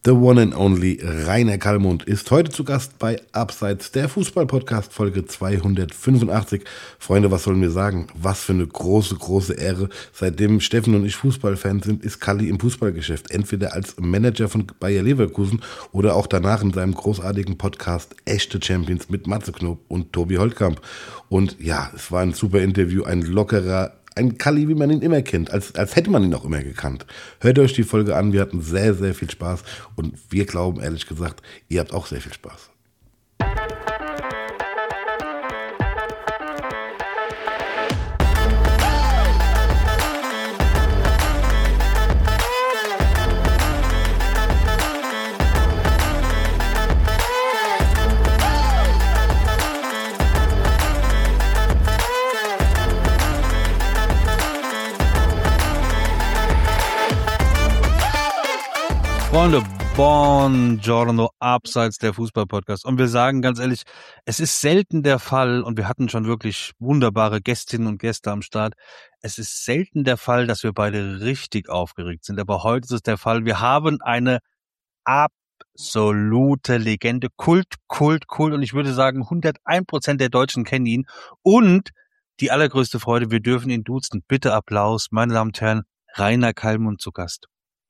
The one and only Rainer Kallmund ist heute zu Gast bei Abseits, der Fußball-Podcast, Folge 285. Freunde, was sollen wir sagen? Was für eine große Ehre. Seitdem Steffen und ich Fußballfans sind, ist Kalli im Fußballgeschäft. Entweder als Manager von Bayer Leverkusen oder auch danach in seinem großartigen Podcast Echte Champions mit Matze Knob und Tobi Holtkamp. Und ja, es war ein super Interview, ein lockerer, ein Kalli, wie man ihn immer kennt, als hätte man ihn auch immer gekannt. Hört euch die Folge an, wir hatten sehr viel Spaß und wir glauben, ehrlich gesagt, ihr habt auch sehr viel Spaß. Freunde, buongiorno, Abseits, der Fußball-Podcast. Und wir sagen ganz ehrlich, es ist selten der Fall, und wir hatten schon wirklich wunderbare Gästinnen und Gäste am Start, es ist selten der Fall, dass wir beide richtig aufgeregt sind. Aber heute ist es der Fall. Wir haben eine absolute Legende, Kult. Und ich würde sagen, 101% der Deutschen kennen ihn. Und die allergrößte Freude, wir dürfen ihn duzen. Bitte Applaus, meine Damen und Herren, Rainer Kallmund zu Gast.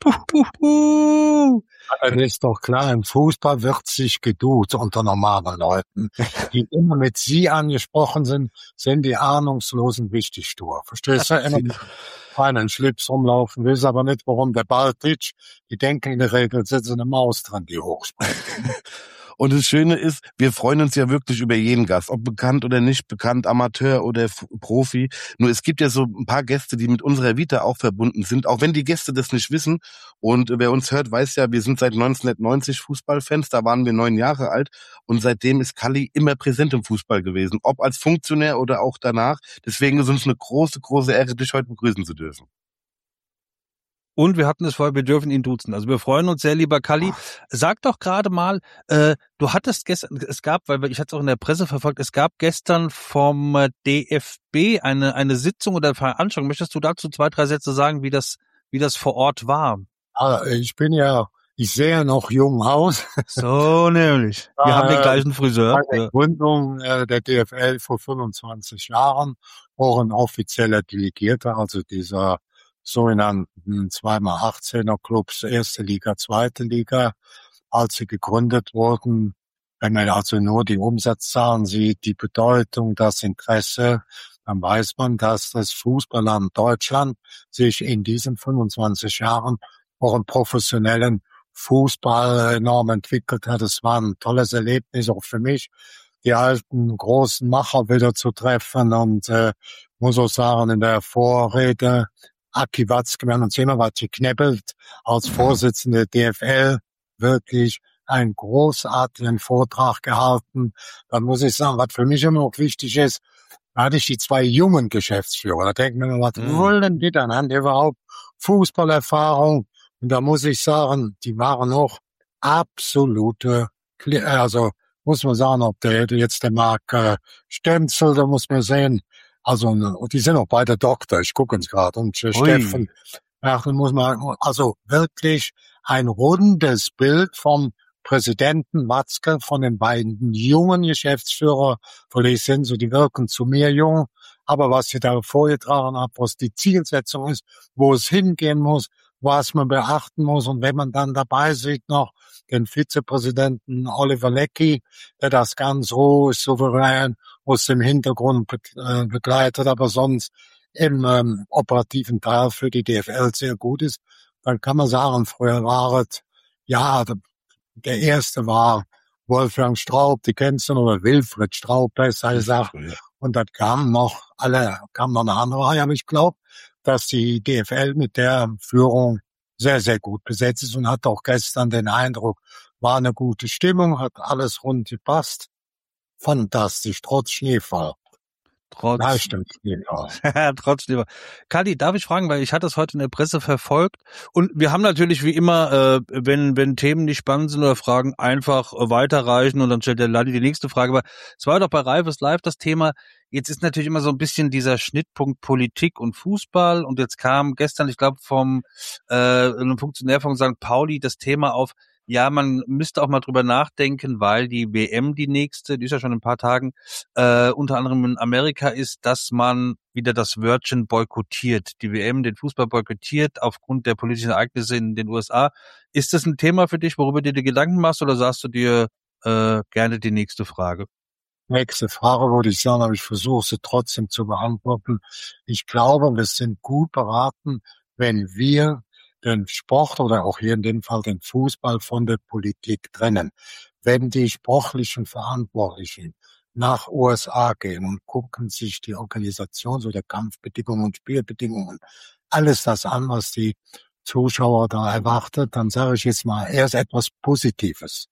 Das ist doch klar, im Fußball wird sich geduzt unter normalen Leuten. Die immer mit Sie angesprochen sind die ahnungslosen wichtig stur. Verstehst du? Immer mit feinen Schlips rumlaufen, wissen aber nicht, warum der Ball pitcht. Die denken in der Regel, sitzt eine Maus dran, die hochspringt. Und das Schöne ist, wir freuen uns ja wirklich über jeden Gast, ob bekannt oder nicht bekannt, Amateur oder Profi. Nur es gibt ja so ein paar Gäste, die mit unserer Vita auch verbunden sind, auch wenn die Gäste das nicht wissen. Und wer uns hört, weiß ja, wir sind seit 1990 Fußballfans, da waren wir 9 Jahre alt. Und seitdem ist Kalli immer präsent im Fußball gewesen, ob als Funktionär oder auch danach. Deswegen ist uns eine große Ehre, dich heute begrüßen zu dürfen. Und wir hatten es vorher, wir dürfen ihn duzen. Also wir freuen uns sehr, lieber Kalli. Sag doch gerade mal, du hattest gestern, weil ich hatte es auch in der Presse verfolgt, es gab gestern vom DFB eine Sitzung oder Veranstaltung. Möchtest du dazu 2, 3 Sätze sagen, wie das vor Ort war? Ich sehe noch jung aus. So nämlich. Wir haben den gleichen Friseur. Bei der Gründung der DFL vor 25 Jahren, auch ein offizieller Delegierter, also dieser sogenannten 2x18er Clubs, erste Liga, zweite Liga, als sie gegründet wurden. Wenn man also nur die Umsatzzahlen sieht, die Bedeutung, das Interesse, dann weiß man, dass das Fußballland Deutschland sich in diesen 25 Jahren auch im professionellen Fußball enorm entwickelt hat. Es war ein tolles Erlebnis auch für mich, die alten großen Macher wieder zu treffen, und muss auch sagen, in der Vorrede Aki Watzke, wir haben uns immer was geknäppelt als Vorsitzende der DFL, wirklich einen großartigen Vortrag gehalten. Dann muss ich sagen, was für mich immer noch wichtig ist, da hatte ich die 2 jungen Geschäftsführer. Da denken wir, was wollen die dann? Haben die überhaupt Fußballerfahrung? Und da muss ich sagen, die waren auch absolute, also muss man sagen, ob der Marc Stenzel, da muss man sehen, also, und die sind auch beide Doktor, ich gucke uns gerade, und Steffen, muss man, also wirklich ein rundes Bild vom Präsidenten Watzke, von den beiden jungen Geschäftsführer, weil ich sind so, die wirken zu mir jung, aber was ich da vorgetragen habe, was die Zielsetzung ist, wo es hingehen muss, was man beachten muss, und wenn man dann dabei sieht noch den Vizepräsidenten Oliver Leckie, der das ganz ruhig, souverän aus dem Hintergrund begleitet, aber sonst im operativen Teil für die DFL sehr gut ist, dann kann man sagen, früher war es, ja, der erste war Wolfgang Straub, die kennst du noch, oder Wilfried Straub, besser gesagt. Und dann kam noch eine andere Reihe, aber ich glaube, dass die DFL mit der Führung sehr gut besetzt ist, und hat auch gestern den Eindruck, war eine gute Stimmung, hat alles rund gepasst. Fantastisch, trotz Schneefall. Trotz Schneefall. Kalli, darf ich fragen, weil ich hatte es heute in der Presse verfolgt, und wir haben natürlich wie immer, wenn Themen nicht spannend sind oder Fragen, einfach weiterreichen, und dann stellt der Ladi die nächste Frage. Aber es war doch bei Reif ist live das Thema, jetzt ist natürlich immer so ein bisschen dieser Schnittpunkt Politik und Fußball, und jetzt kam gestern, ich glaube, vom einem Funktionär von St. Pauli das Thema auf, Ja, man müsste auch mal drüber nachdenken, weil die WM, die nächste, die ist ja schon in ein paar Tagen, unter anderem in Amerika ist, dass man wieder das Wörtchen boykottiert. Die WM, den Fußball boykottiert aufgrund der politischen Ereignisse in den USA. Ist das ein Thema für dich, worüber du dir Gedanken machst, oder sagst du dir gerne die nächste Frage? Nächste Frage würde ich sagen, aber ich versuche sie trotzdem zu beantworten. Ich glaube, wir sind gut beraten, wenn wir den Sport oder auch hier in dem Fall den Fußball von der Politik trennen. Wenn die sportlichen Verantwortlichen nach USA gehen und gucken sich die Organisations- oder Kampfbedingungen und Spielbedingungen, alles das an, was die Zuschauer da erwartet, dann sage ich jetzt mal erst etwas Positives.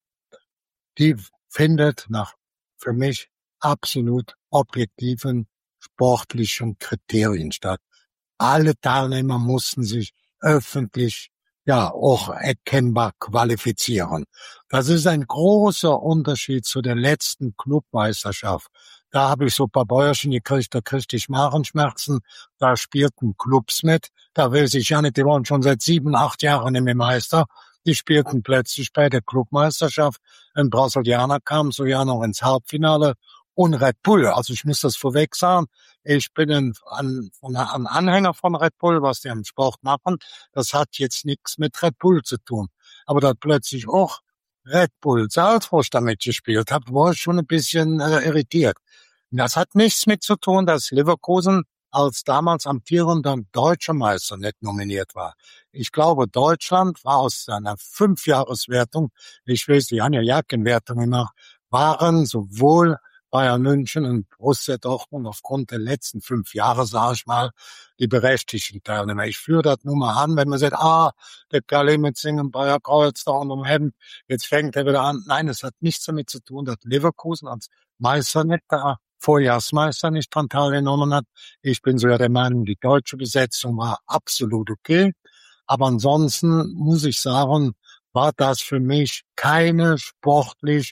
Die findet nach für mich absolut objektiven sportlichen Kriterien statt. Alle Teilnehmer mussten sich öffentlich auch erkennbar qualifizieren. Das ist ein großer Unterschied zu der letzten Clubmeisterschaft. Da habe ich so ein paar Bäuerchen gekriegt, da kriegte ich Magenschmerzen, da spielten Clubs mit, da weiß ich ja nicht, die waren schon seit 7, 8 Jahren nicht mehr Meister. Die spielten plötzlich bei der Clubmeisterschaft. Ein Brasilianer kam so ja noch ins Halbfinale und Red Bull. Also ich muss das vorweg sagen. Ich bin ein Anhänger von Red Bull, was die am Sport machen. Das hat jetzt nichts mit Red Bull zu tun. Aber da plötzlich auch Red Bull Salzburg damit gespielt hat, war ich schon ein bisschen irritiert. Und das hat nichts mit zu tun, dass Leverkusen als damals amtierender deutscher Meister nicht nominiert war. Ich glaube, Deutschland war aus seiner 5-Jahreswertung, ich weiß, die haben ja Jackenwertung gemacht, waren sowohl Bayern München und Borussia Dortmund aufgrund der letzten 5 Jahre, sage ich mal, die berechtigten Teilnehmer. Ich führe das nur mal an, wenn man sagt, der Kalle mit Singen, Bayer Kreuz da unterm Hemd, jetzt fängt er wieder an. Nein, es hat nichts damit zu tun, dass Leverkusen als Meister nicht da, Vorjahrsmeister nicht dran teilgenommen hat. Ich bin sogar der Meinung, die deutsche Besetzung war absolut okay. Aber ansonsten muss ich sagen, war das für mich keine sportlich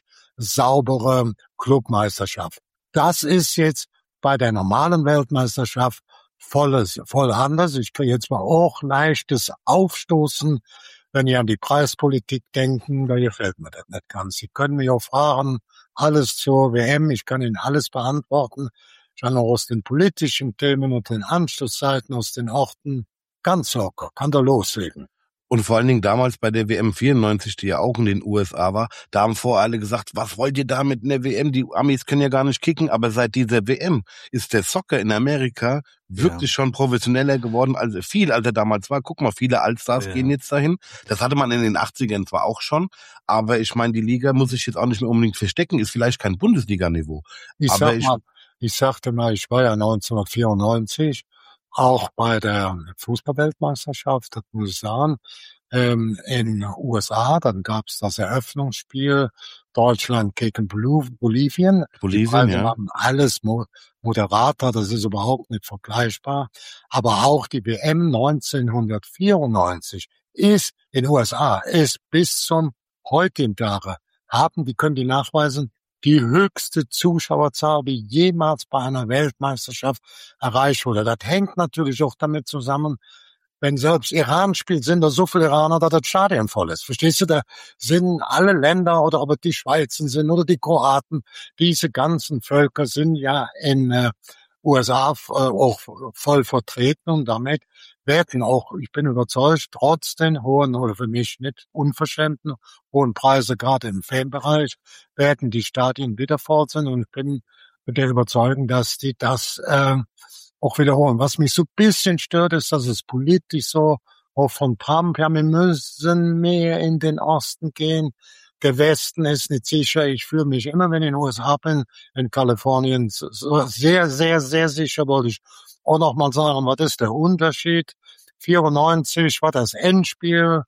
saubere Clubmeisterschaft. Das ist jetzt bei der normalen Weltmeisterschaft voll anders. Ich kriege jetzt mal auch leichtes Aufstoßen, wenn ihr an die Preispolitik denken, da gefällt mir das nicht ganz. Sie können mich auch fragen, alles zur WM, ich kann Ihnen alles beantworten. Ich kann auch aus den politischen Themen und den Anschlusszeiten aus den Orten ganz locker, kann da loslegen. Und vor allen Dingen damals bei der WM 94, die ja auch in den USA war, da haben vorher alle gesagt, was wollt ihr da mit einer WM? Die Amis können ja gar nicht kicken. Aber seit dieser WM ist der Soccer in Amerika wirklich schon professioneller geworden, als er damals war. Guck mal, viele Allstars gehen jetzt dahin. Das hatte man in den 80ern zwar auch schon, aber ich meine, die Liga muss sich jetzt auch nicht mehr unbedingt verstecken, ist vielleicht kein Bundesliga-Niveau. Ich sagte mal, ich war ja 1994 auch bei der Fußballweltmeisterschaft, das muss ich sagen, in den USA. Dann gab es das Eröffnungsspiel Deutschland gegen Bolivien. Bolivien, ja. Haben alles Moderator, das ist überhaupt nicht vergleichbar. Aber auch die WM 1994 ist in den USA, ist bis zum heutigen Tage, können die nachweisen, die höchste Zuschauerzahl, die jemals bei einer Weltmeisterschaft erreicht wurde. Das hängt natürlich auch damit zusammen, wenn selbst Iran spielt, sind da so viele Iraner, dass das Stadion voll ist. Verstehst du? Da sind alle Länder, oder ob es die Schweizer sind oder die Kroaten, diese ganzen Völker sind ja in USA auch voll vertreten, und damit werden auch, ich bin überzeugt, trotz den hohen, oder für mich nicht unverschämten hohen Preise, gerade im Fanbereich, werden die Stadien wieder voll sein, und ich bin mit der Überzeugung, dass die das auch wiederholen. Was mich so ein bisschen stört, ist, dass es politisch so auch von Trump, ja, wir müssen mehr in den Osten gehen. Der Westen ist nicht sicher. Ich fühle mich immer, wenn ich in den USA bin, in Kalifornien, so sehr, sehr, sehr sicher. Wollte ich auch noch mal sagen, was ist der Unterschied? 94 war das Endspiel,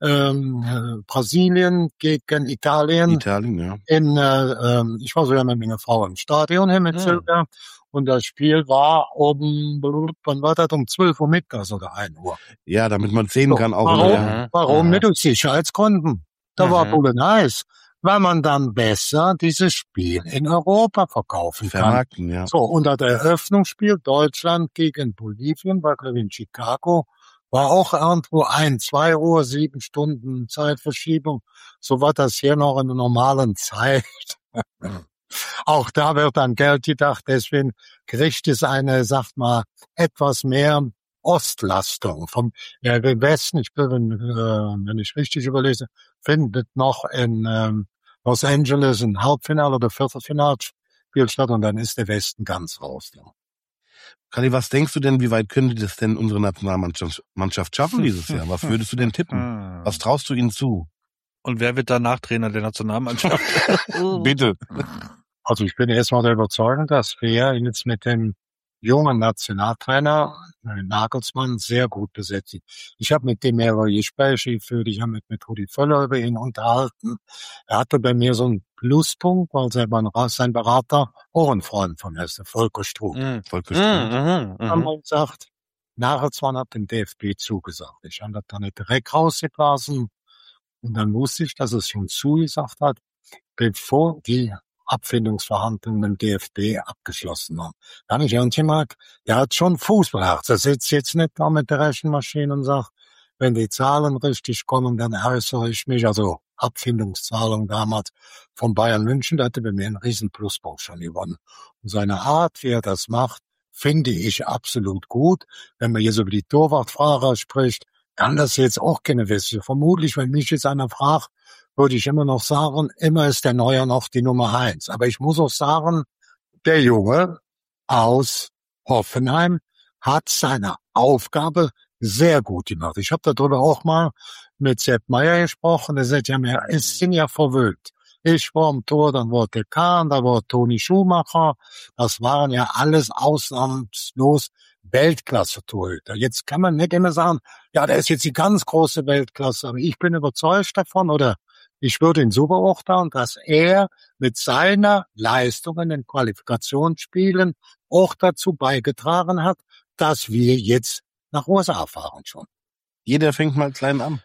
Brasilien gegen Italien. Italien, ja. Ich war sogar mit meiner Frau im Stadion hier mit Silvia. Und das Spiel war wann war das? Um 12 Uhr mittags oder 1 Uhr. Ja, damit man sehen kann auch. Warum? Nicht aus Sicherheitsgründen. Da war wohl nice, weil man dann besser dieses Spiel in Europa verkaufen kann. Vermarkten, ja. So, und das Eröffnungsspiel Deutschland gegen Bolivien war, glaube ich, in Chicago. war auch irgendwo 2 Uhr, 7 Stunden Zeitverschiebung. So war das hier noch in der normalen Zeit. Auch da wird an Geld gedacht, deswegen kriegt es eine, sagt mal, etwas mehr Ostlastung. Vom Westen, ich bin, wenn ich richtig überlese, findet noch in Los Angeles ein Halbfinale oder Viertelfinalspiel statt und dann ist der Westen ganz raus. Ja. Kali, was denkst du denn, wie weit könnte das denn unsere Nationalmannschaft schaffen dieses Jahr? Was würdest du denn tippen? Was traust du ihnen zu? Und wer wird danach Trainer der Nationalmannschaft? Bitte. Also ich bin erstmal der Überzeugung, dass wir jetzt mit dem jungen Nationaltrainer Nagelsmann sehr gut besetzt sind. Ich habe mit dem mehrere Gespräche geführt, ich habe mit Rudi Völler über ihn unterhalten. Er hatte bei mir so einen Pluspunkt, weil sein Berater auch ein Freund von mir ist, der Volker Struth. Volker Struth. Haben wir gesagt, Nagelsmann hat dem DFB zugesagt. Ich habe das dann nicht direkt rausgeblasen und dann wusste ich, dass es schon zugesagt hat, bevor die Abfindungsverhandlungen mit dem DFB abgeschlossen haben. Dann ist irgendjemand, der hat schon Fußballherz. Er sitzt jetzt nicht da mit der Rechenmaschine und sagt, wenn die Zahlen richtig kommen, dann äußere ich mich. Also Abfindungszahlung damals von Bayern München, da hatte bei mir einen riesen Pluspunkt schon gewonnen. Und seine Art, wie er das macht, finde ich absolut gut. Wenn man jetzt über die Torwartfahrer spricht, kann das jetzt auch keine wissen. Vermutlich, wenn mich jetzt einer fragt, würde ich immer noch sagen, immer ist der Neuer noch die Nummer 1. Aber ich muss auch sagen, der Junge aus Hoffenheim hat seine Aufgabe sehr gut gemacht. Ich habe darüber auch mal mit Sepp Meier gesprochen. Der sagt ja mir, es sind ja verwöhnt. Ich war am Tor, dann war der Kahn, da war Toni Schumacher. Das waren ja alles ausnahmslos Weltklasse-Torhüter. Jetzt kann man nicht immer sagen, ja, der ist jetzt die ganz große Weltklasse. Aber ich bin überzeugt davon, oder ich würde ihn so beurteilen, dass er mit seiner Leistung in den Qualifikationsspielen auch dazu beigetragen hat, dass wir jetzt nach USA fahren schon. Jeder fängt mal klein an.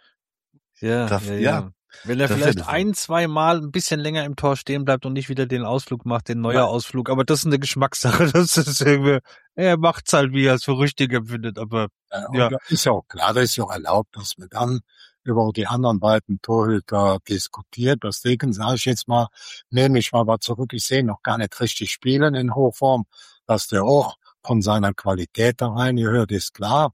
Ja. Wenn er vielleicht 2 Mal ein bisschen länger im Tor stehen bleibt und nicht wieder den Ausflug macht, den Neuer-Ausflug. Aber das ist eine Geschmackssache. Das ist irgendwie, er macht's halt, wie er es für richtig empfindet. Aber ja. Ist ja auch klar, das ist ja auch erlaubt, dass man dann über die anderen beiden Torhüter diskutiert. Deswegen sage ich jetzt mal, nehme ich mal was zurück. Ich sehe noch gar nicht richtig spielen in Hochform, dass der auch von seiner Qualität da reingehört, ist klar.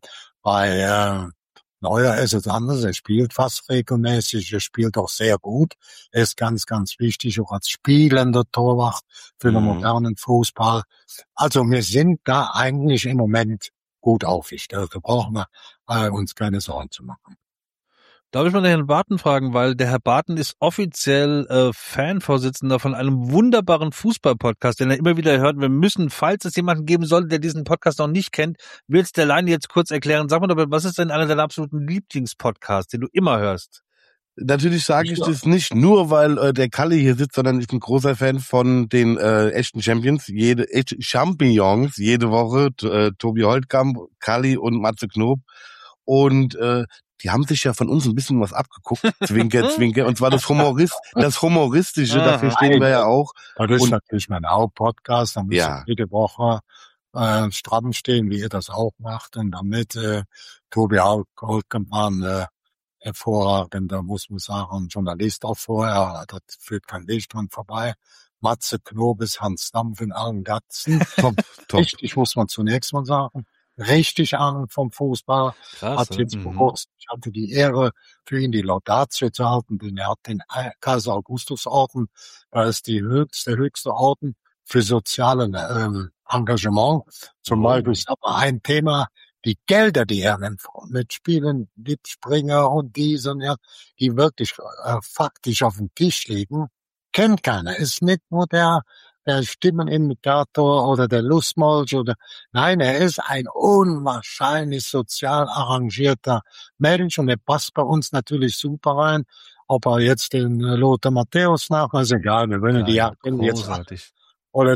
Bei Neuer ist es anders. Er spielt fast regelmäßig. Er spielt auch sehr gut. Er ist ganz, ganz wichtig, auch als spielender Torwart für den modernen Fußball. Also wir sind da eigentlich im Moment gut aufgestellt. Da brauchen wir uns keine Sorgen zu machen. Darf ich mal den Herrn Barton fragen, weil der Herr Barton ist offiziell Fanvorsitzender von einem wunderbaren Fußball-Podcast, den er immer wieder hört. Wir müssen, falls es jemanden geben sollte, der diesen Podcast noch nicht kennt, willst der Leine jetzt kurz erklären. Sag mal doch, was ist denn einer deiner absoluten Lieblingspodcasts, den du immer hörst? Natürlich sage ich das nicht nur, weil der Kalle hier sitzt, sondern ich bin großer Fan von den echten Champions, Champignons, jede Woche, Tobi Holtkamp, Kalli und Matze Knob. Und die haben sich ja von uns ein bisschen was abgeguckt, Zwinker, Zwinker, und zwar das Humoristische, dafür stehen wir ja auch. Das ist natürlich mein Hauptpodcast, da muss ich jede Woche stramm stehen, wie ihr das auch macht, und damit Tobi Holtkamp war ein hervorragender, muss man sagen, Journalist auch vorher, das führt kein Weg dran vorbei. Matze Knob ist Hans Dampf in allen Gatzen. Top. Richtig, muss man zunächst mal sagen. Richtig Ahnung vom Fußball. Krass, hat jetzt ich hatte die Ehre, für ihn die Laudatio zu halten, denn er hat den Kaiser Augustus Orden, das ist der höchste Orden für soziale Engagement. Zum Beispiel ist aber ein Thema, die Gelder, die er mit Spielen, Springer und diesen, ja, die wirklich faktisch auf dem Tisch liegen, kennt keiner. Ist nicht nur der Stimmenimitator oder der Lustmolch nein, er ist ein unwahrscheinlich sozial arrangierter Mensch und er passt bei uns natürlich super rein. Ob er jetzt den Lothar Matthäus nachmacht, ist egal, wir wollen die großartig. Oder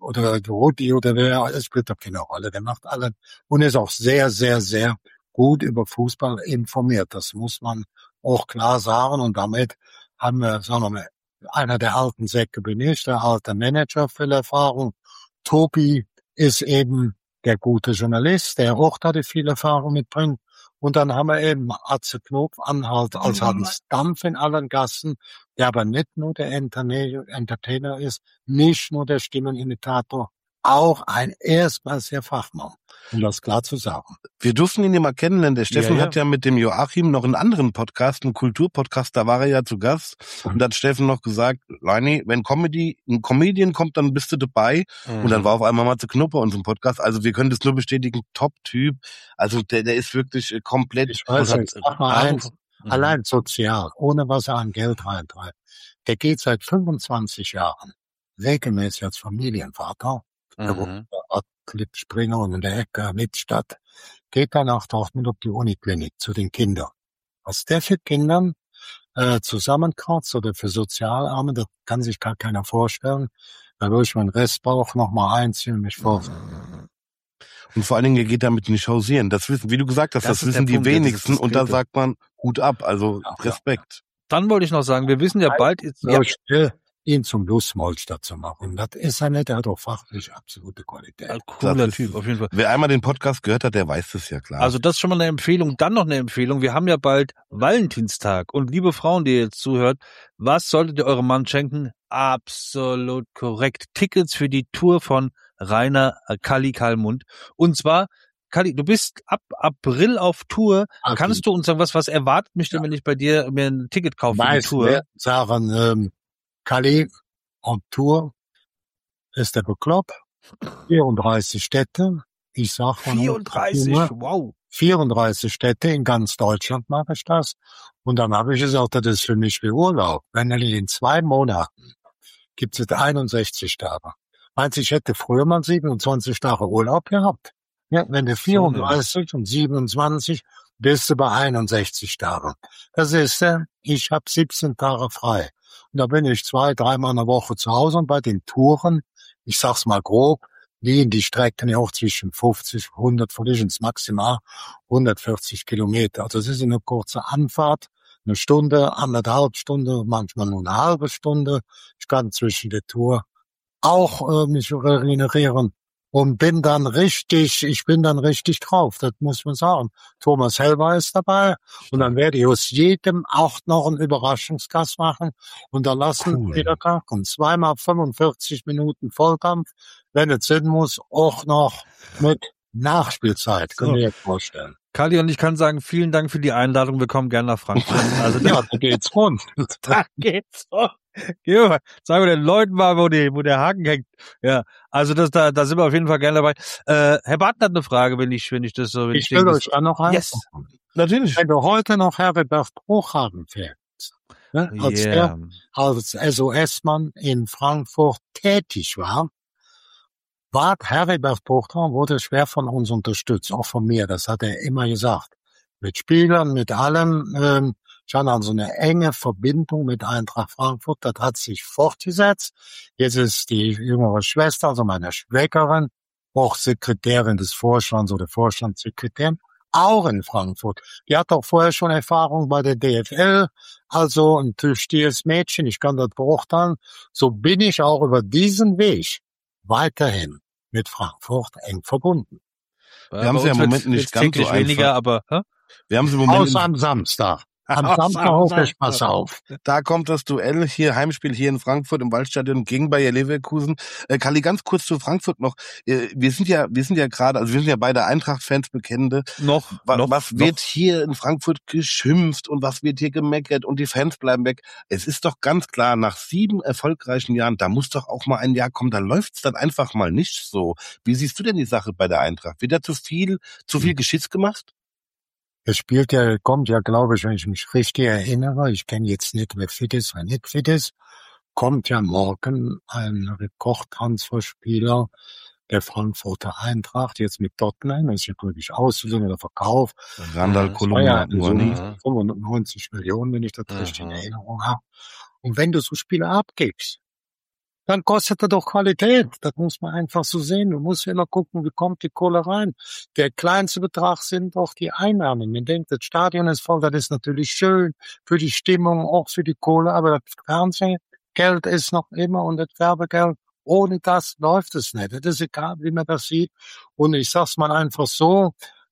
Rudi oder wer, es spielt doch keine Rolle, der macht alle und ist auch sehr, sehr, sehr gut über Fußball informiert. Das muss man auch klar sagen und damit haben wir, sagen wir mal, einer der alten Säcke bin ich, der alte Manager, viel Erfahrung. Tobi ist eben der gute Journalist, der auch da die viel Erfahrung mitbringt. Und dann haben wir eben Atze Knob, Anhalt als Hans Dampf in allen Gassen, der aber nicht nur der Entertainer ist, nicht nur der Stimmenimitator, auch ein erstmal sehr Fachmann, um das klar zu sagen. Wir durften ihn ja mal kennenlernen. Der Steffen hat ja mit dem Joachim noch einen anderen Podcast, einen Kulturpodcast, da war er ja zu Gast. Und da hat Steffen noch gesagt, Leini, wenn ein Comedian kommt, dann bist du dabei. Und dann war auf einmal Matze Knob bei uns im Podcast. Also wir können das nur bestätigen, Top-Typ. Also der ist wirklich komplett... Ich weiß nicht, sag mal eins, allein sozial, ohne was er an Geld reintreibt. Der geht seit 25 Jahren regelmäßig als Familienvater. Der wohnt Klippspringer und in der Ecke Lippstadt, geht dann nach Dortmund auf die Uniklinik zu den Kindern. Was der für Kindern zusammenkratzt oder für Sozialarme, das kann sich gar keiner vorstellen. Da würde ich meinen Restbauch nochmal einziehen und mich vorstellen. Und vor allen Dingen, er geht damit nicht hausieren. Das wissen, wie du gesagt hast, das wissen die wenigsten. Und da sagt man, Hut ab, also Respekt. Dann wollte ich noch sagen, wir wissen ja bald... ihn zum Lustmolster zu machen. Das ist er nicht, er hat doch fachlich absolute Qualität. Ein cooler Typ, auf jeden Fall. Wer einmal den Podcast gehört hat, der weiß das ja klar. Also das ist schon mal eine Empfehlung. Dann noch eine Empfehlung. Wir haben ja bald Valentinstag. Und liebe Frauen, die ihr jetzt zuhört, was solltet ihr eurem Mann schenken? Absolut korrekt. Tickets für die Tour von Rainer Kalli Kallmund. Und zwar, Kalli, du bist ab April auf Tour. Okay. Kannst du uns sagen, was erwartet mich denn, wenn ich bei dir mir ein Ticket kaufe für die Tour? Sagen, Kalli on Tour ist der bekloppt. 34 Städte. Ich sag von 34, wow. 34 Städte in ganz Deutschland mache ich das. Und dann habe ich gesagt, das ist für mich wie Urlaub. Wenn in 2 Monaten gibt es 61 Tage. Meinst du, ich hätte früher mal 27 Tage Urlaub gehabt? Ja, wenn du 34 und 27 bist du bei 61 Tagen. Das ist, ich habe 17 Tage frei. Und da bin ich 2-3 Mal in der Woche zu Hause und bei den Touren, ich sag's mal grob, liegen die Strecken ja auch zwischen 50, 100, vielleicht maximal 140 Kilometer. Also es ist eine kurze Anfahrt, 1 Stunde, 1,5 Stunden, manchmal nur eine halbe Stunde. Ich kann zwischen der Tour auch mich regenerieren und ich bin dann richtig drauf, das muss man sagen. Thomas Helber ist dabei und dann werde ich aus jedem auch noch einen Überraschungsgast machen und dann lassen wieder krachen. 2 mal 45 Minuten Vollkampf, wenn es sein muss, auch noch mit Nachspielzeit, könnt ihr euch vorstellen. Kalli, und ich kann sagen, vielen Dank für die Einladung, wir kommen gerne nach Frankfurt. Also ja, da geht's rund. Da geht's rund. Sagen wir den Leuten mal, wo der Haken hängt. Ja, also da sind wir auf jeden Fall gerne dabei. Herr Barton hat eine Frage, wenn ich das so... Ich will euch da noch rein. Yes, natürlich. Wenn du heute noch Herbert Bruchhagen fährst, ne, als er als SOS-Mann in Frankfurt tätig war Herbert Bruchhagen wurde schwer von uns unterstützt, auch von mir, das hat er immer gesagt. Mit Spielern, mit allem, ich hatte also eine enge Verbindung mit Eintracht Frankfurt, das hat sich fortgesetzt. Jetzt ist die jüngere Schwester, also meine Schwägerin, auch Sekretärin des Vorstands oder Vorstandssekretärin, auch in Frankfurt. Die hat auch vorher schon Erfahrung bei der DFL, also ein tüchtiges Mädchen, ich kann das beurteilen. So bin ich auch über diesen Weg weiterhin mit Frankfurt eng verbunden. Wir haben sie ja im Moment nicht ganz so einfach. Weniger, aber wir haben sie im Moment außer am Samstag. Am Samstag hoffe ich, pass auf. Da kommt das Duell hier, Heimspiel hier in Frankfurt im Waldstadion gegen Bayer Leverkusen. Kalli, ganz kurz zu Frankfurt noch. Wir sind ja gerade, also wir sind ja beide Eintracht-Fans, Bekennende. Was wird hier in Frankfurt geschimpft und was wird hier gemeckert und die Fans bleiben weg? Es ist doch ganz klar, nach 7 erfolgreichen Jahren, da muss doch auch mal ein Jahr kommen, da läuft's dann einfach mal nicht so. Wie siehst du denn die Sache bei der Eintracht? Wird da zu viel Geschiss gemacht? Es kommt ja, glaube ich, wenn ich mich richtig erinnere, ich kenne jetzt nicht, wer fit ist, wer nicht fit ist, kommt ja morgen ein Rekordtransferspieler der Frankfurter Eintracht, jetzt mit Tottenham, das ist ja glücklich Auslösung oder Verkauf. Randall Kolomuani. 95 Millionen, wenn ich das richtig in Erinnerung habe. Und wenn du so Spieler abgibst, dann kostet er doch Qualität. Das muss man einfach so sehen. Du musst immer gucken, wie kommt die Kohle rein. Der kleinste Betrag sind doch die Einnahmen. Man denkt, das Stadion ist voll, das ist natürlich schön für die Stimmung, auch für die Kohle, aber das Fernsehgeld ist noch immer und das Werbegeld. Ohne das läuft es nicht. Das ist egal, wie man das sieht. Und ich sag's mal einfach so,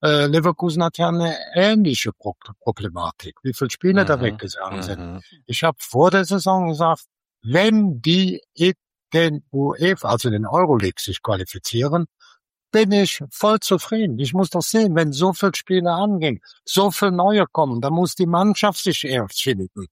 Leverkusen hat ja eine ähnliche Problematik, wie viele Spieler da weggegangen sind. Ich habe vor der Saison gesagt, wenn die in den UEFA, also den Euroleague, sich qualifizieren, bin ich voll zufrieden. Ich muss doch sehen, wenn so viele Spiele angehen, so viele neue kommen, dann muss die Mannschaft sich erst finden.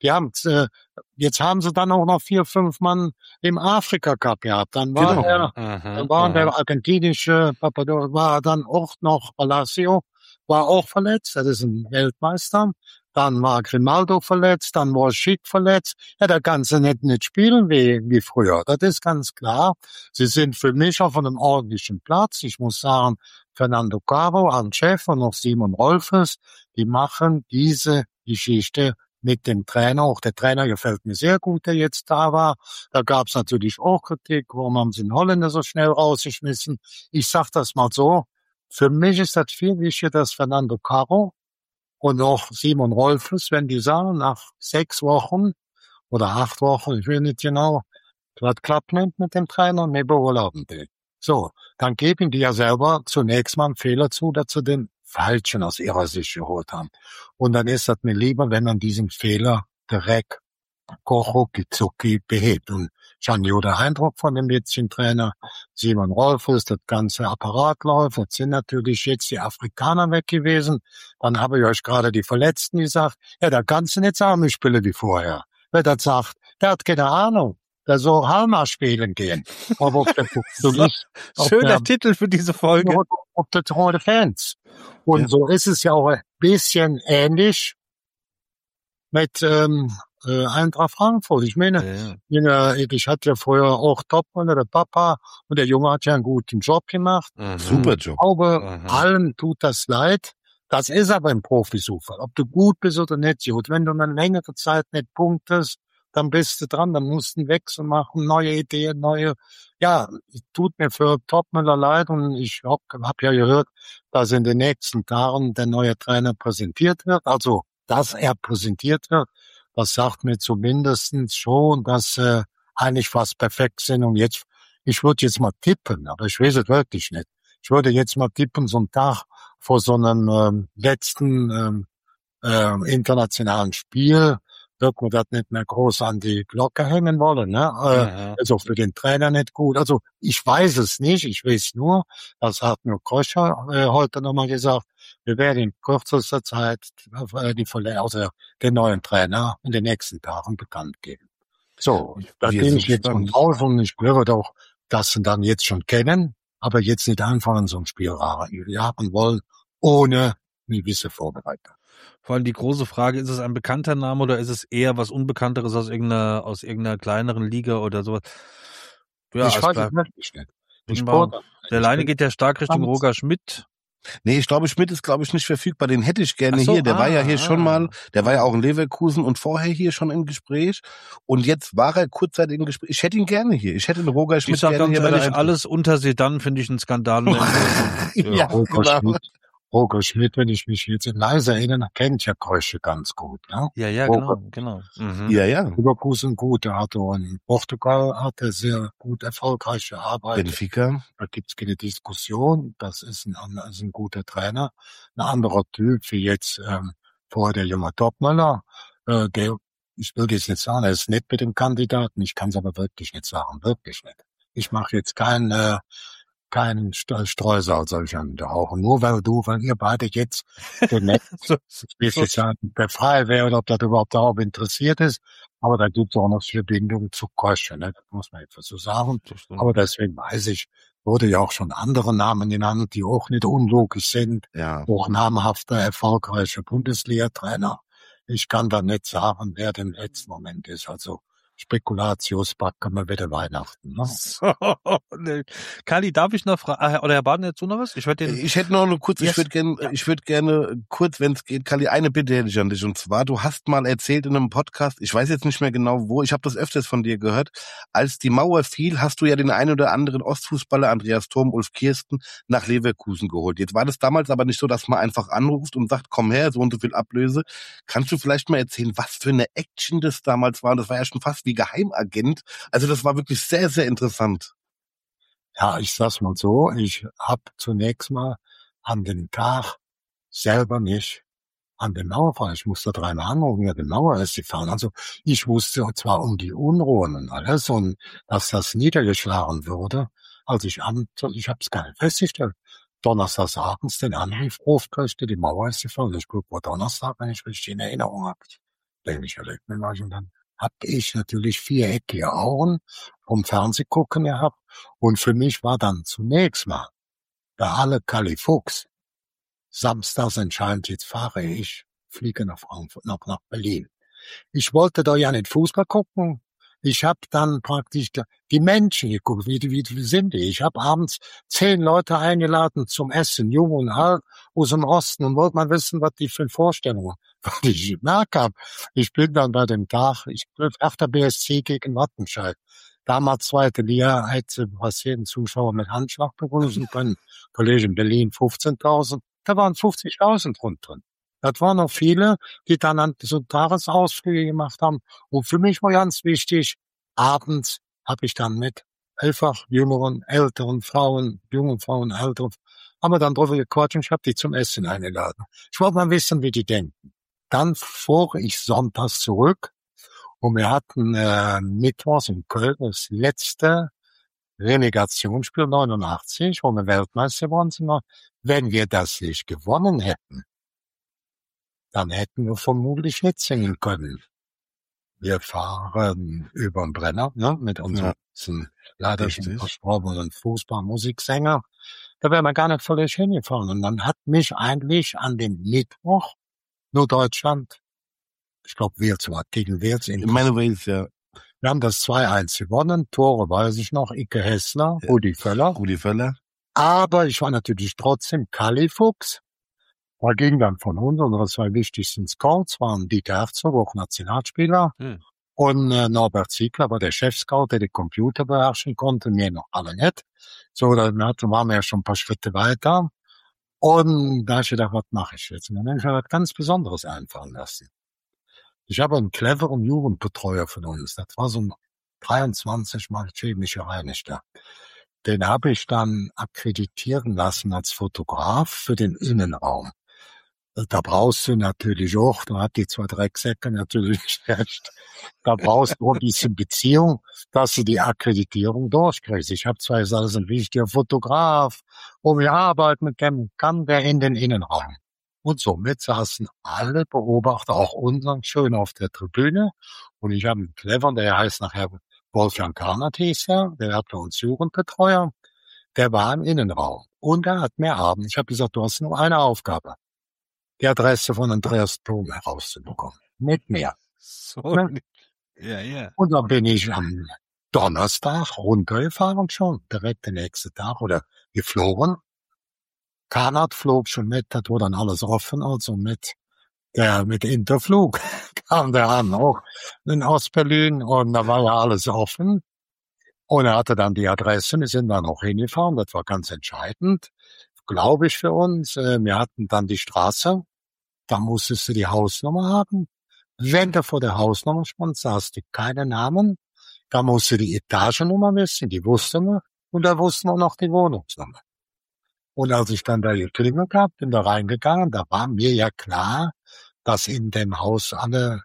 Jetzt haben sie dann auch noch 4, 5 Mann im Afrika Cup gehabt. Dann war der argentinische Papador, war dann auch noch Palacio, war auch verletzt. Das ist ein Weltmeister. Dann war Grimaldo verletzt, dann war Schick verletzt. Ja, der kann sie nicht spielen wie früher. Das ist ganz klar. Sie sind für mich auf einem ordentlichen Platz. Ich muss sagen, Fernando Caro, Arne Chef und noch Simon Rolfes, die machen diese Geschichte mit dem Trainer. Auch der Trainer gefällt mir sehr gut, der jetzt da war. Da gab es natürlich auch Kritik. Warum haben sie den Holländer so schnell rausgeschmissen? Ich sag das mal so. Für mich ist das viel wichtiger, dass Fernando Caro und auch Simon Rolfes, wenn die sagen, nach 6 Wochen oder 8 Wochen, ich will nicht genau, das klappt nicht mit dem Trainer, wir beurlauben den. So, dann geben die ja selber zunächst mal einen Fehler zu, dass sie den Falschen aus ihrer Sicht geholt haben. Und dann ist das mir lieber, wenn man diesen Fehler direkt rucki behebt. Und ich habe ja den Eindruck von dem jetzigen Trainer Simon Rolfes, das ganze Apparat läuft. Jetzt sind natürlich jetzt die Afrikaner weg gewesen. Dann habe ich euch gerade die Verletzten gesagt, ja, da kannst du nicht sagen, ich spiele wie vorher. Wer das sagt, der hat keine Ahnung. Der soll Halma spielen gehen. Aber Schöner Titel für diese Folge. Auf der Treue Fans. Und so ist es ja auch ein bisschen ähnlich mit Eintracht Frankfurt. Ich meine, ich hatte ja früher auch Topmüller, der Papa, und der Junge hat ja einen guten Job gemacht. Super Job. Ich glaube, allen tut das leid. Das ist aber ein Profifußball. Ob du gut bist oder nicht gut. Wenn du eine längere Zeit nicht punktest, dann bist du dran, dann musst du einen Wechsel machen, neue Ideen, tut mir für Topmüller leid und ich hab ja gehört, dass in den nächsten Tagen der neue Trainer präsentiert wird. Also, dass er präsentiert wird, das sagt mir zumindest schon, dass eigentlich fast perfekt sind. Und jetzt, ich würde jetzt mal tippen, aber ich weiß es wirklich nicht. Ich würde jetzt mal tippen, so einen Tag vor so einem letzten internationalen Spiel, wird man das nicht mehr groß an die Glocke hängen wollen. Ne? Ist auch für den Trainer nicht gut. Also ich weiß es nicht, ich weiß nur, das hat mir Kröscher heute nochmal gesagt, wir werden in kürzester Zeit den neuen Trainer in den nächsten Tagen bekannt geben. So, da gehe ich jetzt von raus und ich glaube doch, dass sie dann jetzt schon kennen, aber jetzt nicht einfach in so ein Spiel jagen wollen, ohne eine gewisse Vorbereitung. Vor allem die große Frage, ist es ein bekannter Name oder ist es eher was Unbekannteres aus irgendeiner kleineren Liga oder sowas? Ja, ich weiß es wirklich nicht. Der Leine geht ja stark Richtung Roger Schmidt. Nee, ich glaube, Schmidt ist, nicht verfügbar. Den hätte ich gerne hier. Der war ja hier schon mal, der war ja auch in Leverkusen und vorher hier schon im Gespräch. Und jetzt war er kurzzeitig im Gespräch. Ich hätte ihn gerne hier. Ich hätte den Roger Schmidt gerne hier. Ich sag ganz ehrlich, alles unter Sedan finde ich einen Skandal. Ja, Roger Schmidt, wenn ich mich jetzt leise erinnere, kennt ja Krösche ganz gut. Ne? Ja, genau. Ja. Leverkusen gut, er hatte in Portugal sehr gut erfolgreiche Arbeit. Benfica. Da gibt's keine Diskussion, das ist ein guter Trainer. Ein anderer Typ wie jetzt vorher der junge Topmüller, ich will jetzt nicht sagen, er ist nicht mit dem Kandidaten, ich kann es aber wirklich nicht sagen, wirklich nicht. Ich mache jetzt keinen Streusalz soll ich auch. Nur weil ihr beide jetzt der Frage wäre, oder ob das überhaupt darauf interessiert ist. Aber da gibt es auch noch Verbindungen zu Krösche, ne? Das muss man etwas so sagen. Aber deswegen weiß ich, wurde ja auch schon andere Namen genannt, die auch nicht unlogisch sind. Ja. Auch namhafter, erfolgreicher Bundesliga-Trainer. Ich kann da nicht sagen, wer im letzten Moment ist. Also, Spekulatius backen wir wieder Weihnachten. Ne? So, ne. Kali, darf ich noch fragen, oder Herr Baden, jetzt noch was? Ich hätte noch eine kurz, ich würde gerne kurz, wenn es geht, Kali, eine Bitte hätte ich an dich. Und zwar, du hast mal erzählt in einem Podcast, ich weiß jetzt nicht mehr genau wo, ich habe das öfters von dir gehört, als die Mauer fiel, hast du ja den einen oder anderen Ostfußballer, Andreas Thom, Ulf Kirsten, nach Leverkusen geholt. Jetzt war das damals aber nicht so, dass man einfach anruft und sagt, komm her, so und so viel Ablöse. Kannst du vielleicht mal erzählen, was für eine Action das damals war? Und das war ja schon fast wie Geheimagent. Also das war wirklich sehr, sehr interessant. Ja, ich sag's mal so, ich habe zunächst mal an den Tag selber nicht an den Mauer fahren. Ich musste 3-mal anrufen, ja, den Mauer ist gefahren. Also ich wusste zwar um die Unruhen und alles und dass das niedergeschlagen würde. Also ich habe es gar nicht festgestellt. Donnerstags abends den Anruf aufkriegte, die Mauer ist gefallen. Ich gucke, war Donnerstag, wenn ich richtig in Erinnerung habe. Denke ich, erlebt mir mal. Und dann habe ich natürlich viereckige Augen vom Fernsehgucken gehabt. Und für mich war dann zunächst mal bei alle Kalli Fuchs. Samstags entscheidend, jetzt fahre ich, fliege nach Frankfurt, nach Berlin. Ich wollte da ja nicht Fußball gucken. Ich habe dann praktisch die Menschen geguckt, wie sind die? Ich habe abends 10 Leute eingeladen zum Essen, jung und alt, aus dem Osten, und wollte mal wissen, was die für Vorstellungen, was ich gemerkt habe. Ich bin dann bei dem Tag, ich bin auf der BSC gegen Wattenscheid. Damals zweite Liga, hätte was jeden Zuschauer mit Handschlag begrüßen können. Kollege in Berlin 15.000, da waren 50.000 drin. Das waren noch viele, die dann so Tagesausflüge gemacht haben. Und für mich war ganz wichtig, abends habe ich dann mit einfach jüngeren, älteren Frauen, jungen Frauen, älteren, haben wir dann drüber gequatscht und ich habe die zum Essen eingeladen. Ich wollte mal wissen, wie die denken. Dann fuhr ich sonntags zurück und wir hatten mittwochs in Köln das letzte Relegationsspiel 89, wo wir Weltmeister geworden sind. Wenn wir das nicht gewonnen hätten, dann hätten wir vermutlich nicht singen können. Wir fahren über den Brenner, ne, mit unserem leider schon verstorbenen Fußballmusiksänger. Da wären wir gar nicht völlig hingefahren. Und dann hat mich eigentlich an dem Mittwoch nur Deutschland, ich glaube Wales war gegen Wales. In meine Wales, ja. Wir haben das 2-1 gewonnen. Tore weiß ich noch, Icke Hessler, ja. Rudi Völler. Aber ich war natürlich trotzdem Kalli Fuchs. Da ging dann von uns, unsere 2 wichtigsten Scouts waren Dieter Herzog, auch Nationalspieler, und Norbert Ziegler war der Chef-Scout, der die Computer beherrschen konnte, mir noch alle nicht. So, dann waren wir ja schon ein paar Schritte weiter. Und da habe ich gedacht, was mache ich jetzt? Und dann habe ich mir was ganz Besonderes einfallen lassen. Ich habe einen cleveren Jugendbetreuer von uns. Das war so ein 23-mal chemischer Reinigter. Den habe ich dann akkreditieren lassen als Fotograf für den Innenraum. Da brauchst du natürlich auch, da hat die 2 Drecksäcke natürlich recht, da brauchst du ein bisschen Beziehung, dass du die Akkreditierung durchkriegst. Ich habe zwar gesagt, das ist ein wichtiger Fotograf, wo wir arbeiten mit dem, kann der in den Innenraum. Und somit saßen alle Beobachter, auch unseren, schön auf der Tribüne. Und ich habe einen cleveren, der heißt nachher Wolfgang Karnert hieß er, der hat bei uns Jugendbetreuer, der war im Innenraum. Und er hat mir abends, ich habe gesagt, du hast nur eine Aufgabe, die Adresse von Andreas Thom herauszubekommen. Nicht mehr. So. Ja. Und dann bin ich am Donnerstag runtergefahren schon, direkt den nächsten Tag, oder geflogen. Karnert flog schon mit, das war dann alles offen, also mit Interflug kam der an, auch in Ostberlin, und da war ja alles offen. Und er hatte dann die Adresse, wir sind dann auch hingefahren, das war ganz entscheidend, glaube ich, für uns. Wir hatten dann die Straße, da musstest du die Hausnummer haben. Wenn du vor der Hausnummer stand, sahst du keine Namen, da musst du die Etagennummer wissen, die wussten wir, und da wussten wir noch die Wohnungsnummer. Und als ich dann da geklingelt habe, bin da reingegangen, da war mir ja klar, dass in dem Haus alle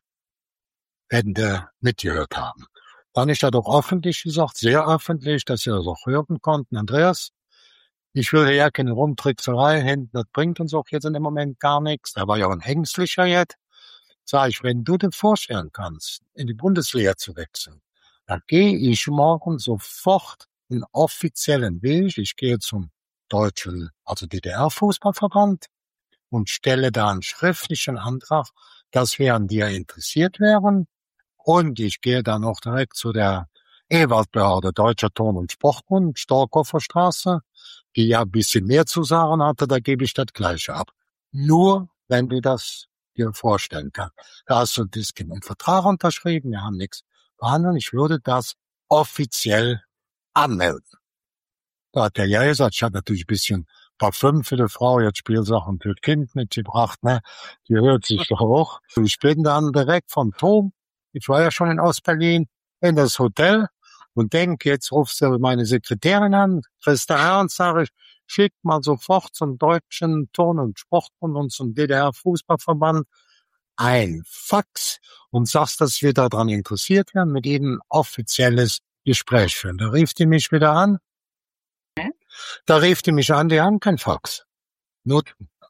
Wände mitgehört haben. Dann ist er doch öffentlich gesagt, sehr öffentlich, dass sie das auch hören konnten. Andreas, ich will ja keine Rumtrickserei hinten, das bringt uns auch jetzt in dem Moment gar nichts. Da war ja ein Ängstlicher jetzt. Sag ich, wenn du dir vorstellen kannst, in die Bundesliga zu wechseln, dann gehe ich morgen sofort einen offiziellen Weg. Ich gehe zum deutschen, also DDR-Fußballverband, und stelle da einen schriftlichen Antrag, dass wir an dir interessiert wären. Und ich gehe dann auch direkt zu der Ewaldbehörde, Deutscher Turn- und Sportbund, Storkofer Straße, die ja ein bisschen mehr zu sagen hatte, da gebe ich das Gleiche ab. Nur, wenn du das dir vorstellen kannst. Da hast du einen Vertrag unterschrieben, wir haben nichts verhandelt, ich würde das offiziell anmelden. Da hat der ja gesagt, ich habe natürlich ein bisschen Parfüm für die Frau, jetzt Spielsachen für das Kind mitgebracht, ne? Die hört sich doch hoch. Ich bin dann direkt vom Turm, ich war ja schon in Ostberlin, in das Hotel und denke, jetzt rufst du meine Sekretärin an, Christa Ernst, sage ich, schickt mal sofort zum Deutschen Turn- und Sportbund und zum DDR-Fußballverband ein Fax und sagst, dass wir daran interessiert werden, mit ihnen offizielles Gespräch führen. Da rief die mich wieder an. Die haben kein Fax. Nur,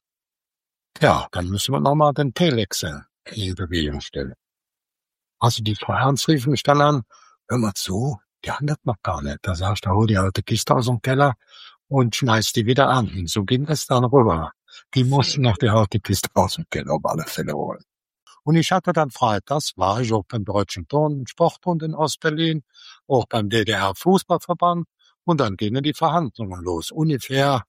ja, dann müssen wir nochmal den Telex in Bewegung stellen. Also die Frau Ernst rief mich dann an, hör mal zu, die haben das noch gar nicht. Da sagst du, hol die alte Kiste aus dem Keller und schmeißt die wieder an. Und so ging es dann rüber. Die mussten noch die alte Kiste aus dem Keller auf alle Fälle holen. Und ich hatte dann freitags, war ich auch beim Deutschen Turn- und Sportbund in Ostberlin, auch beim DDR-Fußballverband, und dann gingen die Verhandlungen los. Ungefähr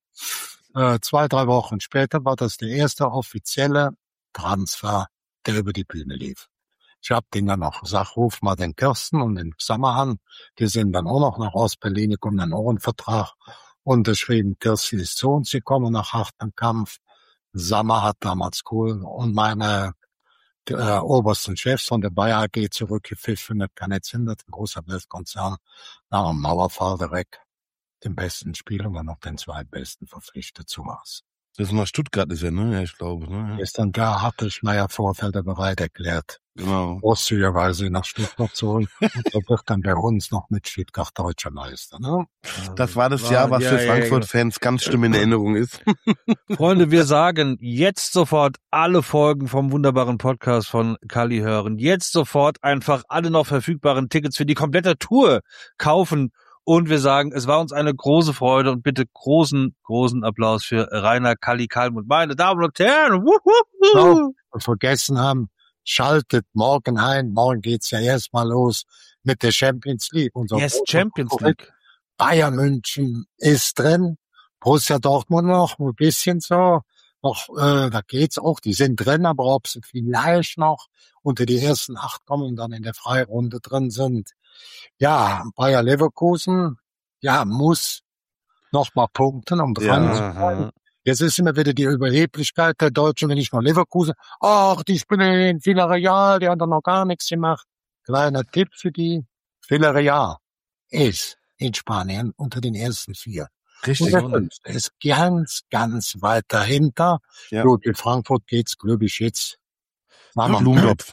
2-3 Wochen später war das der erste offizielle Transfer, der über die Bühne lief. Ich hab denen dann auch gesagt, ruf mal den Kirsten und den Sammer an. Die sind dann auch noch nach Ostberlin, die kommen dann auch einen Vertrag unterschrieben. Kirsten ist zu uns, sie kommen nach hartem Kampf. Sammer hat damals cool und meine obersten Chefs von der Bayer AG zurückgepfiffen. Das kann jetzt hindern, ein großer Weltkonzern, nach dem Mauerfall direkt den besten Spieler und dann noch den zweitbesten verpflichtet zu was. Das ist nach Stuttgart, ist er, ne? Ja, ich glaube, ne? Ja. Ist dann da, hatte Schneier Vorfelder bereit erklärt, Genau. großzügigerweise nach Stuttgart zu holen. Und er wird dann bei uns noch mit Stuttgart deutscher Meister, ne? Das war das Jahr, was für Frankfurt-Fans ganz schlimm in Erinnerung ist. Freunde, wir sagen jetzt sofort alle Folgen vom wunderbaren Podcast von Kalli hören. Jetzt sofort einfach alle noch verfügbaren Tickets für die komplette Tour kaufen. Und wir sagen, es war uns eine große Freude und bitte großen Applaus für Rainer Kalli Kalmund. Meine Damen und Herren, wir vergessen haben, schaltet morgen ein. Morgen geht's ja erstmal los mit der Champions League. Yes, Champions League. Bayern München ist drin. Borussia Dortmund noch ein bisschen so. Noch, da geht's auch. Die sind drin, aber ob sie vielleicht noch unter die ersten 8 kommen und dann in der Freirunde drin sind. Ja, Bayer Leverkusen, ja, muss noch mal punkten, um dran zu bleiben. Jetzt ist immer wieder die Überheblichkeit der Deutschen, wenn ich noch Leverkusen, ach, die spielen in Villarreal, die haben doch noch gar nichts gemacht. Kleiner Tipp für die, Villarreal ist in Spanien unter den ersten 4. Richtig. Und der 5. ist ganz weit dahinter. Ja. Gut, in Frankfurt geht's, glaube ich, jetzt. Blumentopf.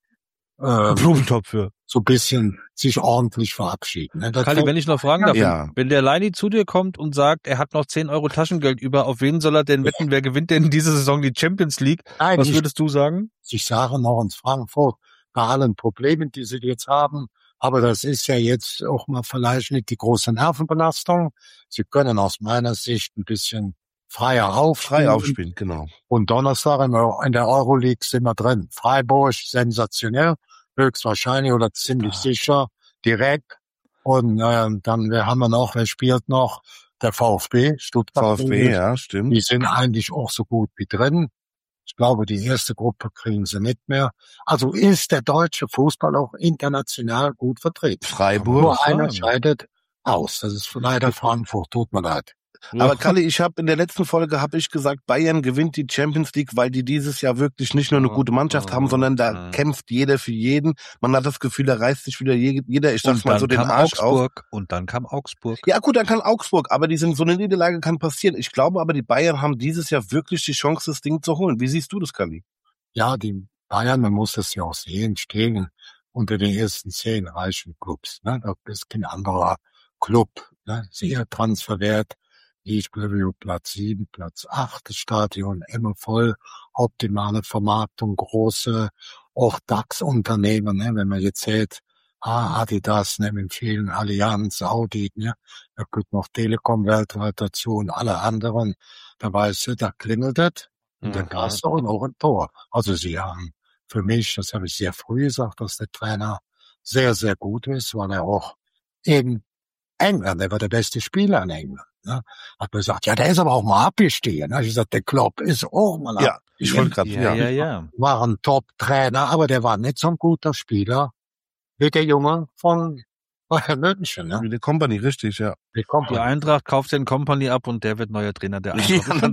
Blumentopf für. So ein bisschen sich ordentlich verabschieden. Ne? Kalli, wenn ich noch fragen darf, Ja. wenn der Leini zu dir kommt und sagt, er hat noch 10 Euro Taschengeld über, auf wen soll er denn wetten, wer gewinnt denn diese Saison die Champions League? Nein, Was würdest du sagen? Ich sage noch in Frankfurt, bei allen Problemen, die sie jetzt haben, aber das ist ja jetzt auch mal vielleicht nicht die große Nervenbelastung. Sie können aus meiner Sicht ein bisschen frei aufspielen, Genau. Und Donnerstag in der Euroleague sind wir drin. Freiburg, sensationell, höchstwahrscheinlich oder ziemlich sicher, direkt. Und dann haben wir noch, wer spielt noch? Der VfB, Stuttgart. VfB, ja, stimmt. Die sind eigentlich auch so gut wie drin. Ich glaube, die erste Gruppe kriegen sie nicht mehr. Also ist der deutsche Fußball auch international gut vertreten. Freiburg. Nur einer scheidet aus. Das ist leider Frankfurt. Tut mir leid. Aber Kalli, ich habe in der letzten Folge gesagt, Bayern gewinnt die Champions League, weil die dieses Jahr wirklich nicht nur eine gute Mannschaft haben, sondern da kämpft jeder für jeden. Man hat das Gefühl, da reißt sich wieder jeder, ich sag's mal so, den Arsch auf. Und dann kam Augsburg. Ja gut, dann kann Augsburg, aber so eine Niederlage kann passieren. Ich glaube aber, die Bayern haben dieses Jahr wirklich die Chance, das Ding zu holen. Wie siehst du das, Kalli? Ja, die Bayern, man muss das ja auch sehen, stehen unter den ersten 10 reichen Clubs. Ne? Das ist kein anderer Club. Ne? Sehr transferwert. Ich glaube, Platz 7, Platz 8, das Stadion immer voll, optimale Vermarktung, große, auch DAX-Unternehmen, ne, wenn man jetzt sieht, Adidas, ne, mit vielen Allianz, Audi, ne, da kommt noch Telekom weltweit dazu und alle anderen, da weißt du, da klingelt es, und dann hast du auch ein Tor. Also sie haben für mich, das habe ich sehr früh gesagt, dass der Trainer sehr, sehr gut ist, weil er auch in England, der war der beste Spieler in England. Ne? Hat man gesagt, ja, der ist aber auch mal abgestiegen. Ich gesagt, der Klopp ist auch mal abgestiegen. Ja, ich wollte gerade, ja. War ein Top-Trainer, aber der war nicht so ein guter Spieler wie der Junge von Bayern München. Ne? Wie der Company, richtig, ja. Die Eintracht kauft den Company ab und der wird neuer Trainer der Ja, Eintracht.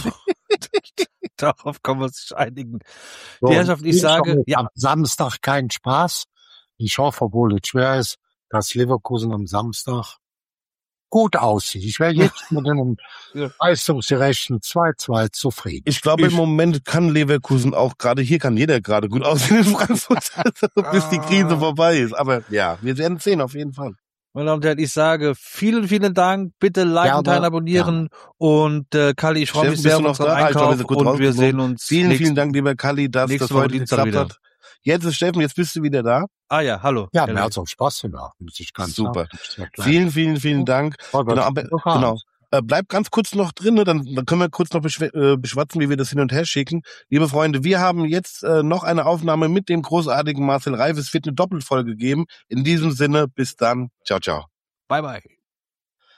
Darauf kann man sich einigen. So, die Herrschaft, ich sage, am Samstag keinen Spaß. Ich hoffe, obwohl es schwer ist, dass Leverkusen am Samstag gut aussieht. Ich wäre jetzt mit einem leistungsgerechten 2-2 zufrieden. Ich glaube, im Moment kann Leverkusen auch, gerade hier kann jeder gerade gut aussehen in Frankfurt, bis die Krise vorbei ist. Aber ja, wir werden sehen, auf jeden Fall. Meine Damen und Herren, ich sage vielen, vielen Dank. Bitte liken, teilen, abonnieren. Und Kalli, ich freue mich sehr auf unseren Einkauf und wir sehen uns. Vielen Dank, lieber Kalli, dass das heute geklappt hat. Jetzt ist Steffen, jetzt bist du wieder da. Ah ja, hallo. Ja, mir hat's auch Spaß gemacht, muss ich ganz super. Sagen. Vielen Dank. Genau. Bleibt ganz kurz noch drin, ne? Dann können wir kurz noch beschwatzen, wie wir das hin und her schicken. Liebe Freunde, wir haben jetzt noch eine Aufnahme mit dem großartigen Marcel Reif. Es wird eine Doppelfolge geben. In diesem Sinne, bis dann. Ciao, ciao. Bye, bye.